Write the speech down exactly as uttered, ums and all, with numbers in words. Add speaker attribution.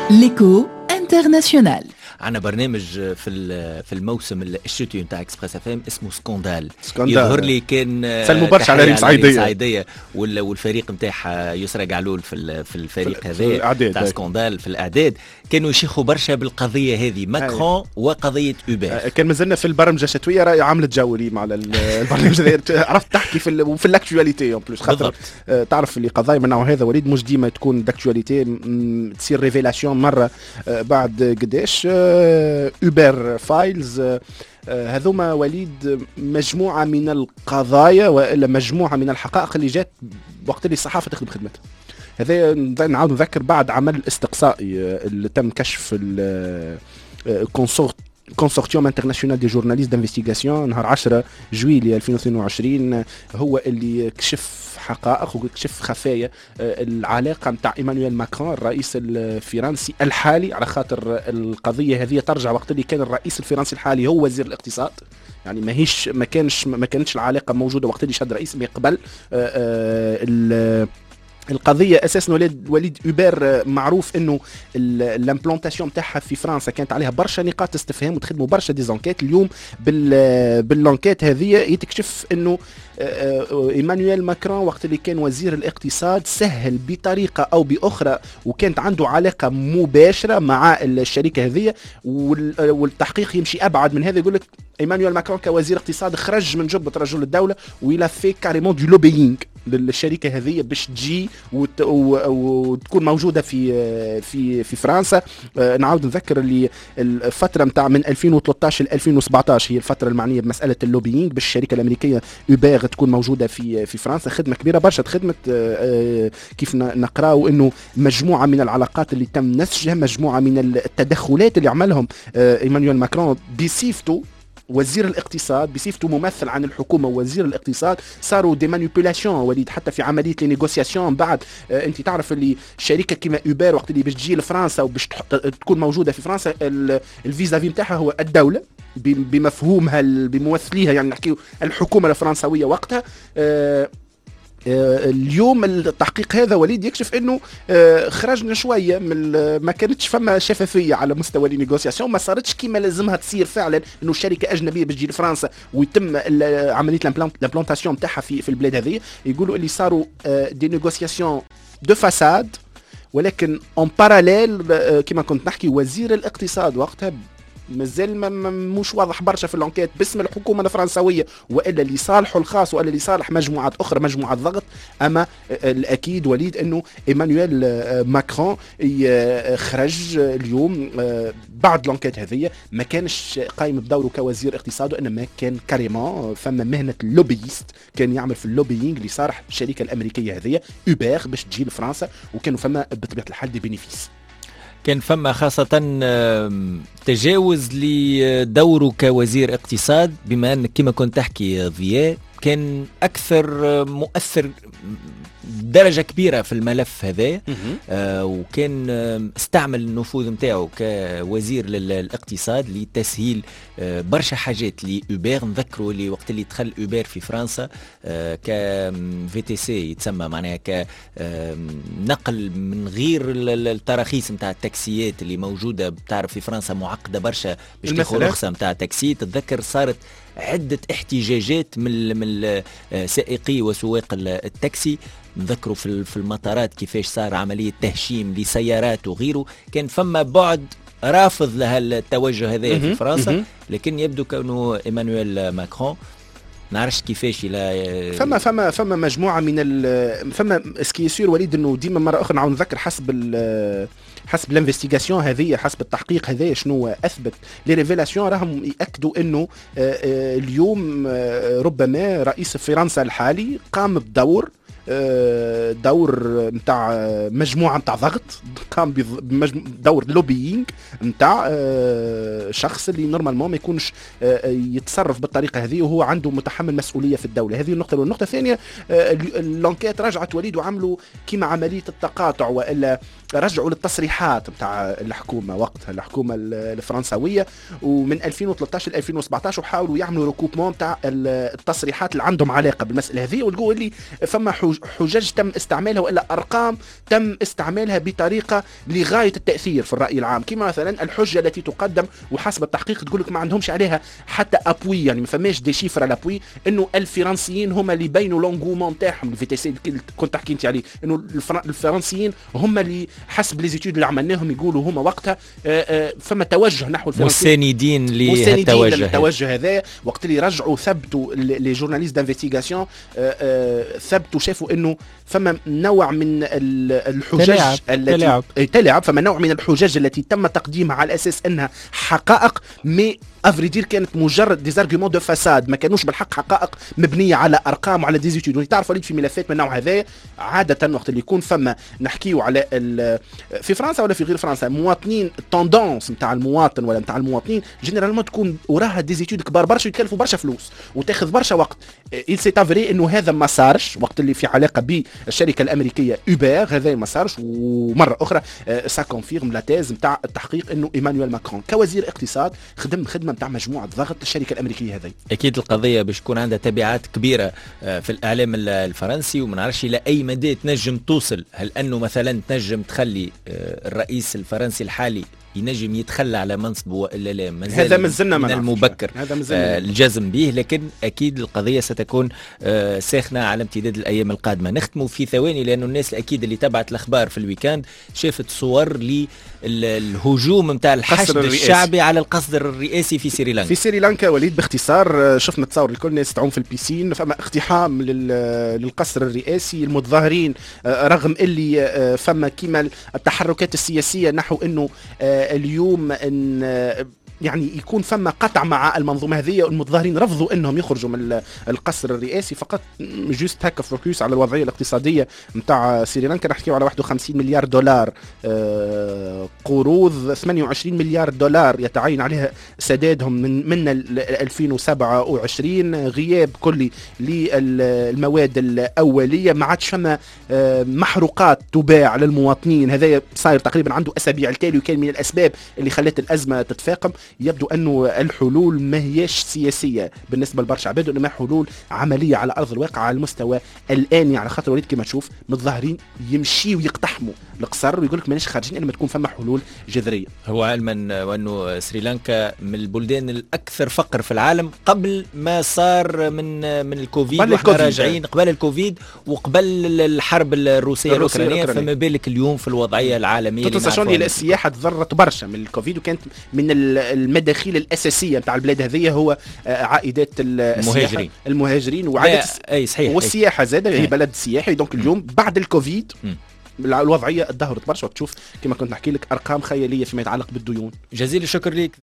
Speaker 1: ليكو انترناسيونال.
Speaker 2: عنا برنامج في في الموسم الشتوي نتاع اكسبريس اف ام اسمه سكوندال.
Speaker 3: سكوندال
Speaker 2: يظهر لي كان
Speaker 3: سلموا برشا على ريم سعيديه
Speaker 2: سعيديه والفريق نتاعها يسرى قعلول في في الفريق هذا تاع سكوندال في الاعداد كانوا يشيخوا برشا بالقضيه هذه ماكرون وقضيه اوبر.
Speaker 3: كان مازلنا في البرمجه الشتويه راهي عملت جو لي على البرنامج هذا. عرفت تحكي في ال في الاكtualité اون بلوس خاطر تعرف اللي قضايا من النوع هذا وليد مش ديما تكون داكtualité تصير ريفيلاسيون مره بعد قداش اوبر فايلز. هذوما وليد مجموعه من القضايا والا مجموعه من الحقائق اللي جات وقت اللي الصحافه تخدم خدمتها. هذا نعاود نذكر بعد عمل استقصائي اللي تم كشف الكونسورت كونسورتيوم انترناسيونال دي جورناليست دانفستيغاسيون نهار عشرة جويلية ألفين واثنين وعشرين هو اللي كشف حقائق وكشف خفايا العلاقه نتاع ايمانويل ماكرون الرئيس الفرنسي الحالي، على خاطر القضيه هذه ترجع وقت اللي كان الرئيس الفرنسي الحالي هو وزير الاقتصاد. يعني ما هيش ما كانش ما كانتش العلاقه موجوده وقت اللي شد رئيس من قبل. القضية أساسا وليد وليد أوبر معروف إنه الامبلانتاسيون تاعها في فرنسا كانت عليها برشا نقاط استفهام وتخدموا برشا ديزانكيت. اليوم بال باللانكيت هذه يتكشف إنه إيمانويل ماكرون وقت اللي كان وزير الاقتصاد سهل بطريقة أو بأخرى وكانت عنده علاقة مباشرة مع الشركة هذه، والتحقيق يمشي أبعد من هذا. يقول لك إيمانويل ماكرون كوزير اقتصاد خرج من جبة رجل الدولة وإلى في كاريمون دو لوبيينغ للشركة هذه باش تجي وت... وتكون موجودة في في في فرنسا. آه نعاود نذكر اللي الفترة متاع من ألفين وثلاثة عشر ل ألفين وسبعة عشر هي الفترة المعنية بمسألة اللوبيينغ باش الشركة الأمريكية اوبر تكون موجودة في في فرنسا. خدمة كبيرة برشا خدمة. آه كيف نقراو إنه مجموعة من العلاقات اللي تم نسجها، مجموعة من التدخلات اللي عملهم آه إيمانويل ماكرون بصفته وزير الاقتصاد، بصفته ممثل عن الحكومه ووزير الاقتصاد، صاروا دي مانيبيولاسيون وليد حتى في عمليه لي نيغوسياسيون. بعد آه انت تعرف اللي شركه كيما اوبر وقت اللي باش تجي لفرنسا وباش تكون موجوده في فرنسا الفيزافي نتاعها هو الدوله بمفهومها بممثليها، يعني نحكيو الحكومه الفرنسويه وقتها. آه اليوم التحقيق هذا وليد يكشف انه خرجنا شويه من ما كانتش فما شفافيه على مستوى النيغوسياسيون، ما صارتش كيما لازمها تصير فعلا انه شركه اجنبيه بتجي لفرنسا ويتم عمليه الامبلانتاسيون نتاعها في في البلاد هذه. يقولوا اللي صاروا دي نيغوسياسيون دو فاساد، ولكن اون باراليل كما كنت نحكي وزير الاقتصاد وقتها مازال مش واضح برشا في اللانكيت باسم الحكومه الفرنسويه والا لصالحه الخاص والا لصالح مجموعات اخرى مجموعات ضغط. اما الاكيد وليد انه ايمانويل ماكرون خرج اليوم بعد لانكيت هذه ما كانش قايم بدوره كوزير اقتصاد، وانما كان كاريمون فما مهنه اللوبيست، كان يعمل في اللوبيينغ لصالح الشركه الامريكيه هذه اوبر باش تجي لفرنسا، وكانوا فما بطبيعه الحال دي بينيفيس.
Speaker 2: كان فما خاصة تجاوز لدوره كوزير اقتصاد، بما أنك كما كنت تحكي ضياء كان أكثر مؤثر درجة كبيرة في الملف هذا. آه وكان استعمل النفوذ متاعه كوزير للاقتصاد لتسهيل آه برشا حاجات لأوبر. نذكروا اللي وقت اللي دخل أوبر في فرنسا آه ك في تي سي يتسمى معناها كنقل من غير التراخيص متاع التاكسيات اللي موجودة بتعرف في فرنسا معقدة برشا باش تاخذ رخصة متاع تاكسي. تتذكر صارت عدة احتجاجات من من سائقي وسواق التاكسي. نذكروا في في المطارات كيفاش صار عملية تهشيم لسيارات وغيره. كان فما بعد رافض لها التوجه هذا في فرنسا، لكن يبدو كأنه إيمانويل ماكرون نعرفش كيفاش الى
Speaker 3: فما فما فما مجموعه من ال فما سكيسير وليد انه ديما مره اخرى نعاود نذكر حسب ال حسب الانفستيغاسيون هذه حسب التحقيق هذا شنو اثبت لي ريفيلاسيون راهم ياكدوا انه اليوم ربما رئيس فرنسا الحالي قام بدور دور نتاع مجموعه نتاع ضغط، قام بدور لوبيينغ نتاع شخص اللي نورمالمون ما يكونش يتصرف بالطريقه هذه وهو عنده متحمل مسؤوليه في الدوله. هذه النقطه. والنقطه الثانيه اللانكيت رجعت وليد وعملوا كيما عمليه التقاطع والا رجعوا للتصريحات نتاع الحكومه وقتها الحكومه الفرنسويه، ومن ألفين وثلاثة عشر ل ألفين وسبعة عشر وحاولوا يعملوا ريكوبمون نتاع التصريحات اللي عندهم علاقه بالمساله هذه، ولقوا اللي فما حجه حجج تم استعمالها والا ارقام تم استعمالها بطريقه لغايه التاثير في الراي العام، كما مثلا الحجه التي تقدم وحسب التحقيق تقول لك ما عندهمش عليها حتى ابوي، يعني ما فماش دي شيفر على ابوي انه الفرنسيين هما اللي بينوا لونغومون تاعهم الفي تي سي كنت تحكي انت عليه، انه الفرنسيين هما اللي حسب لي زيتود اللي عملناهم يقولوا هما وقتها فما توجه نحو الفرنسيين
Speaker 2: مساندين للتوجه
Speaker 3: للتوجه هذا. وقت اللي رجعوا ثبتوا لي جورناليست دانفستيغاسيون ثبتوا شافوا انه فما نوع من الحجج التي تلعب. تلعب فما نوع من الحجج التي تم تقديمها على اساس انها حقائق مي افريدير كانت مجرد ديزارغيومون دو فساد، ما كانوش بالحق حقائق مبنيه على ارقام وعلى ديزيتود. تعرف وليد في ملفات من النوع هذا عاده وقت اللي يكون فما نحكيو على في فرنسا ولا في غير فرنسا مواطنين التوندونس نتاع المواطن ولا نتاع المواطنين جينيرالمون تكون وراها ديزيتود كبار برشا يكلفوا برشا فلوس وتاخذ برشا وقت. il s'est avéré انه هذا ما صارش وقت اللي في علاقه بالشركه الامريكيه اوبر، هذا ما صارش. ومره اخرى سا كونفيرم لا تيز نتاع التحقيق انه ايمانويل ماكرون كوزير اقتصاد خدم خدمه نتاع مجموعه ضغط الشركه الامريكيه هذه.
Speaker 2: اكيد القضيه باش تكون عندها تبعات كبيره في الاعلام الفرنسي، وما نعرفش الى اي مدى تنجم توصل. هل انه مثلا تنجم تخلي الرئيس الفرنسي الحالي ينجم يتخلى على منصبه ولا لا؟
Speaker 3: هذا مازلنا
Speaker 2: من المبكر
Speaker 3: هذا
Speaker 2: الجزم به، لكن اكيد القضيه ستكون آه ساخنه على امتداد الايام القادمه. نختموا في ثواني لانه الناس اكيد اللي تابعت الاخبار في الويكاند شافت صور للهجوم نتاع الحشد الشعبي على القصر الرئاسي في سريلانكا.
Speaker 3: في سريلانكا وليد باختصار شفنا تصور الكل الناس تعوم في البيسين، فما اقتحام للقصر الرئاسي. المتظاهرين رغم اللي فما كيما التحركات السياسيه نحو انه اليوم ان يعني يكون فما قطع مع المنظومه هذه، المتظاهرين رفضوا انهم يخرجوا من القصر الرئاسي. فقط جوست هكا فوكس على الوضعيه الاقتصاديه نتاع سريلانكا. نحكيو على واحد وخمسين مليار دولار قروض، ثمانية وعشرين مليار دولار يتعين عليها سدادهم من من ألفين وسبعة وعشرين، غياب كلي للمواد الاوليه، ما عادش فما محروقات تباع للمواطنين. هذا صاير تقريبا عنده اسابيع التالي، وكان من الاسباب اللي خلت الازمه تتفاقم. يبدو أنه الحلول ما هيش سياسية بالنسبة لبرشا عباد، وإنما حلول عملية على أرض الواقع على المستوى الآني. على خاطر وليد كما تشوف متظاهرين يمشي ويقتحموا القصر ويقول لك ماناش خارجين إلا ما تكون فما حلول جذرية.
Speaker 2: هو علما وأنه سريلانكا من البلدان الأكثر فقر في العالم قبل ما صار من من الكوفيد، وإحنا راجعين قبل الكوفيد وقبل الحرب الروسية الأوكرانية، فما بالك اليوم في الوضعية العالمية.
Speaker 3: تتصور إلى السياحة تضررت برشا من الكوفيد، وكانت من المداخيل الأساسية نتاع البلاد هذه هو عائدات
Speaker 2: المهاجرين
Speaker 3: المهاجرين وعائدات
Speaker 2: أي صحيح
Speaker 3: والسياحة زادة. هي بلد سياحي، دونك اليوم بعد الكوفيد م. الوضعية تدهورت برشا، وتشوف كما كنت نحكي لك أرقام خيالية فيما يتعلق بالديون.
Speaker 2: جزيل الشكر لك.